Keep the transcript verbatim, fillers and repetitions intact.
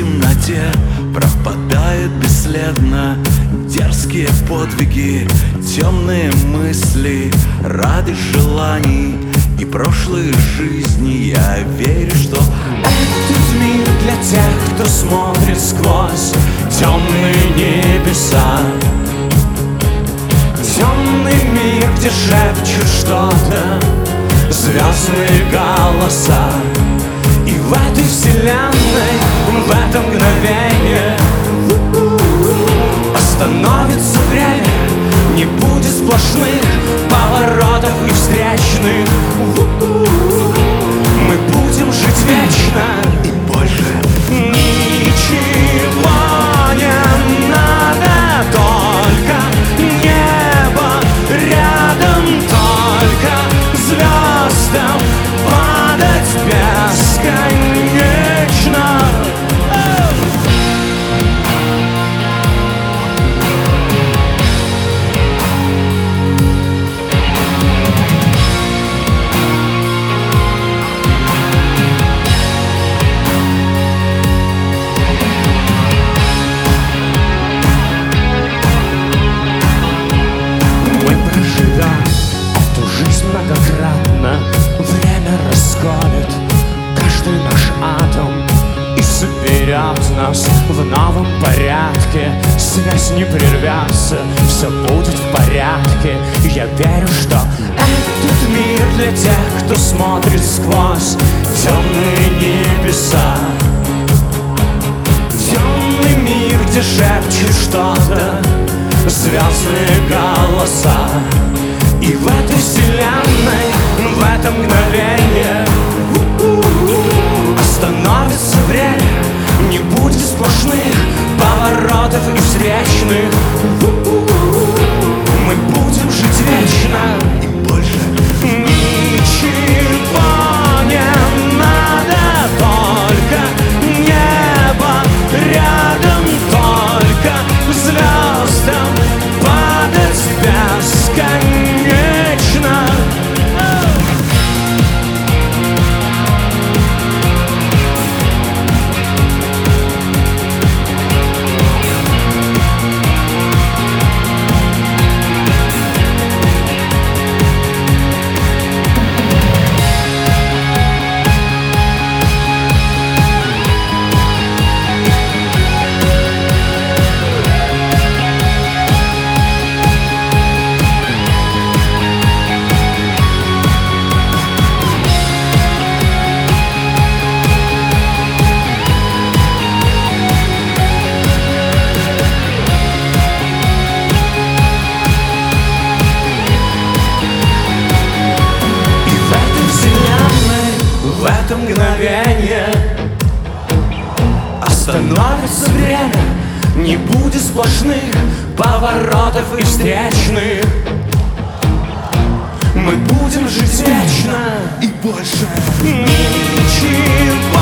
темноте пропадают бесследно дерзкие подвиги, темные мысли ради желаний и прошлой жизни. Я верю, что этот мир для тех, кто смотрит сквозь темные небеса. Темный мир, где шепчут что-то звездные голоса. И в этой вселенной, в это мгновение остановится время. Не будет сплошных поворотов и встречных. Мы будем жить вечно и больше ничего не надо. Только небо рядом, только звездам падать бесконечно. Многократно время расколет каждый наш атом и соберет нас в новом порядке. Связь не прервется, все будет в порядке. Я верю, что этот мир для тех, кто смотрит сквозь темные небеса. Темный мир, где шепчет что-то звездные голоса. И в этой вселенной, в это мгновение остановится время. Не будет сплошных поворотов и встречных. Мы будем жить вечно и больше ничего не надо. Только небо рядом, только звездам падать бесконечно. В это мгновение остановится время. Не будет сплошных поворотов и встречных. Мы будем жить вечно и больше ничего